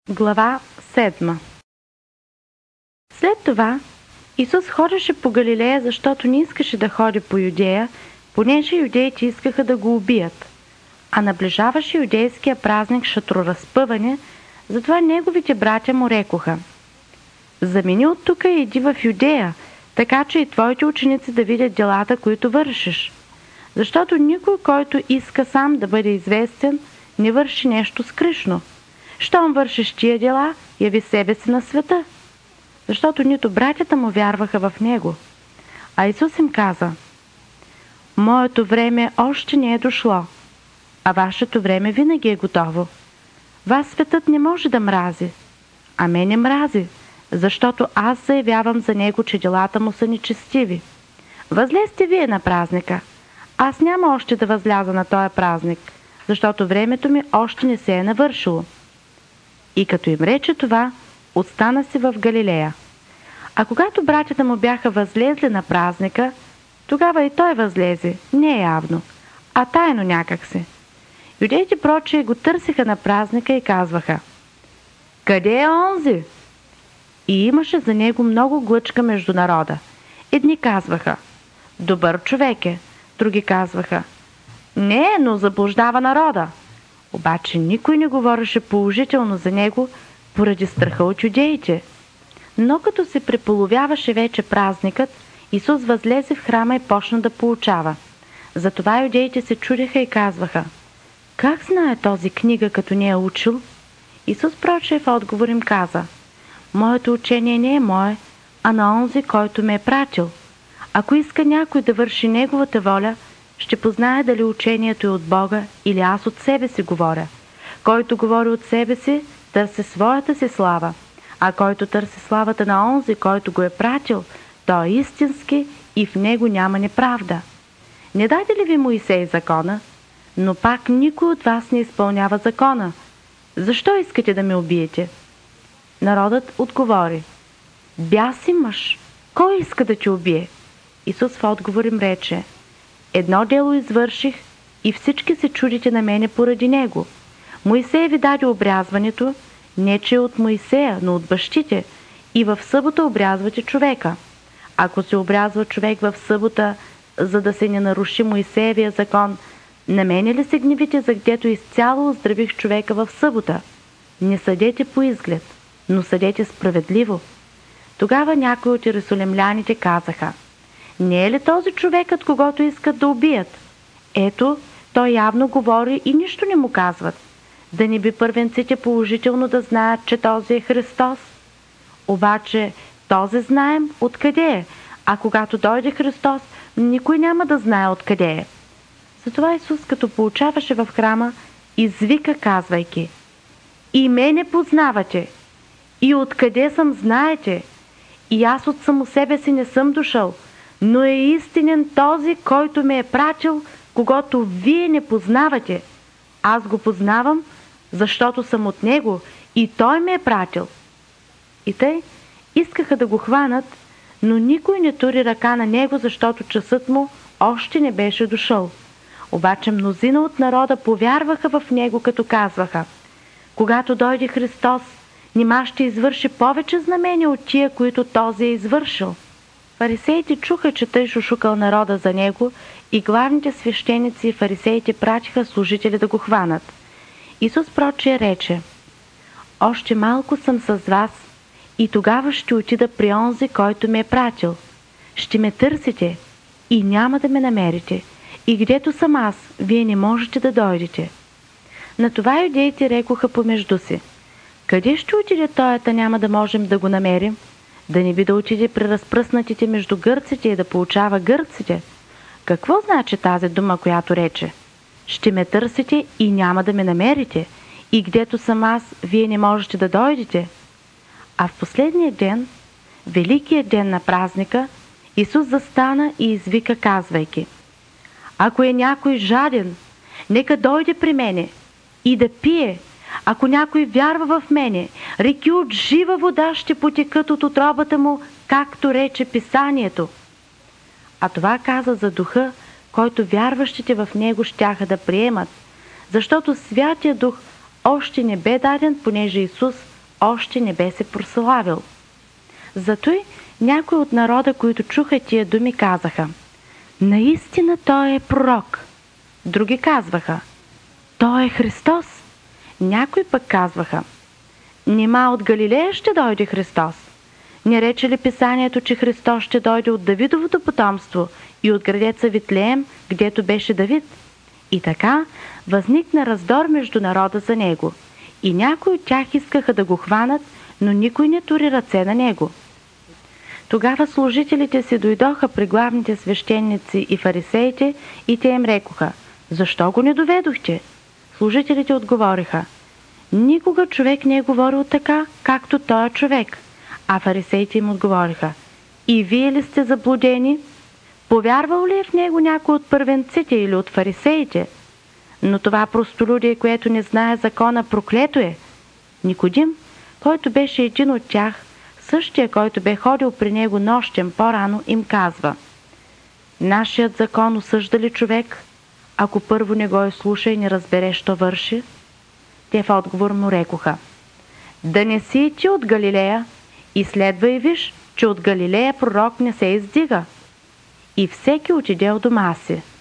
Глава 7. След това Исус ходеше по Галилея, защото не искаше да ходи по Юдея, понеже юдеите искаха да го убият. А наближаваше юдейския празник Шатроразпъване, затова неговите братя му рекоха: замини от тук и иди в Юдея, така че и твоите ученици да видят делата, които вършиш. Защото никой, който иска сам да бъде известен, не върши нещо скришно. Щом вършиш тия дела, яви себе си на света. Защото нито братята му вярваха в него. А Исус им каза: моето време още не е дошло, а вашето време винаги е готово. Вас светът не може да мрази, а мене мрази, защото аз заявявам за него, че делата му са нечестиви. Възлезте вие на празника. Аз няма още да възляза на този празник, защото времето ми още не се е навършило. И като им рече това, остана си в Галилея. А когато братята му бяха възлезли на празника, тогава и той възлезе, не явно, а тайно някакси. Юдеите прочие го търсиха на празника и казваха: къде е онзи? И имаше за него много глъчка между народа. Едни казваха: добър човек е, други казваха: не, но заблуждава народа. Обаче никой не говореше положително за него поради страха от юдеите. Но като се преполовяваше вече празникът, Исус възлезе в храма и почна да поучава. Затова юдеите се чудеха и казваха: как знае този книга, като не е учил? Исус прочее в отговор им каза: моето учение не е мое, а на онзи, който ме е пратил. Ако иска някой да върши неговата воля, ще познае дали учението е от Бога или аз от себе си говоря. Който говори от себе си, търси своята си слава, а който търси славата на онзи, който го е пратил, той е истински и в него няма неправда. Не даде ли ви Моисей закона? Но пак никой от вас не изпълнява закона. Защо искате да ме убиете? Народът отговори: бяси мъж, кой иска да те убие? Исус в отговор им рече: едно дело извърших и всички се чудите на мене поради него. Моисей ви даде обрязването, не че е от Моисея, но от бащите, и в събота обрязвате човека. Ако се обрязва човек в събота, за да се не наруши Моисеевия закон, на мене ли се гневите, за гдето изцяло оздравих човека в събота? Не съдете по изглед, но съдете справедливо. Тогава някои от иерусалимляните казаха: не е ли този човекът, когото искат да убият? Ето, той явно говори и нищо не му казват. Да не би първенците положително да знаят, че този е Христос? Обаче този знаем откъде е, а когато дойде Христос, никой няма да знае откъде е. Затова Исус, като поучаваше в храма, извика, казвайки: и мене познавате, и откъде съм знаете, и аз от само себе си не съм дошъл, но е истинен този, който ме е пратил, когато вие не познавате. Аз го познавам, защото съм от него и той ме е пратил. И тъй искаха да го хванат, но никой не тури ръка на него, защото часът му още не беше дошъл. Обаче мнозина от народа повярваха в него, като казваха: когато дойде Христос, нима ще извърши повече знамения от тия, които този е извършил. Фарисеите чуха, че тъй шушукал народа за него, и главните свещеници и фарисеите пратиха служители да го хванат. Исус прочее рече: още малко съм с вас и тогава ще отида при онзи, който ме е пратил. Ще ме търсите и няма да ме намерите, и гдето съм аз, вие не можете да дойдете. На това юдеите рекоха помежду си: къде ще отиде той, та няма да можем да го намерим? Да не би да отиде при разпръснатите между гърците и да поучава гърците? Какво значи тази дума, която рече: ще ме търсите и няма да ме намерите, и гдето съм аз, вие не можете да дойдете? А в последния ден, великият ден на празника, Исус застана и извика, казвайки: ако е някой жаден, нека дойде при мене и да пие. Ако някой вярва в мене, реки от жива вода ще потекат от утробата му, както рече Писанието. А това каза за духа, който вярващите в него щяха да приемат, защото Святия Дух още не бе даден, понеже Исус още не бе се прославил. Зато и някои от народа, които чуха тия думи, казаха: наистина той е пророк. Други казваха: той е Христос. Някои пък казваха: нима от Галилея ще дойде Христос? Не рече ли писанието, че Христос ще дойде от Давидовото потомство и от градеца Витлеем, гдето беше Давид? И така възникна раздор между народа за него. И някои от тях искаха да го хванат, но никой не тури ръце на него. Тогава служителите си дойдоха при главните свещеници и фарисеите и те им рекоха: защо го не доведохте? Служителите отговориха: никога човек не е говорил така, както той е човек. А фарисеите им отговориха: и вие ли сте заблудени? Повярвал ли е в него някой от първенците или от фарисеите? Но това простолюдие, което не знае закона, проклето е. Никодим, който беше един от тях, същия, който бе ходил при него нощем по-рано, им казва: нашият закон осъжда ли човек, ако първо не го изслуша и не разбере, що върши? Те в отговор му рекоха: да не си и ти от Галилея, и следва и виж, че от Галилея пророк не се издига. И всеки отиде у дома си.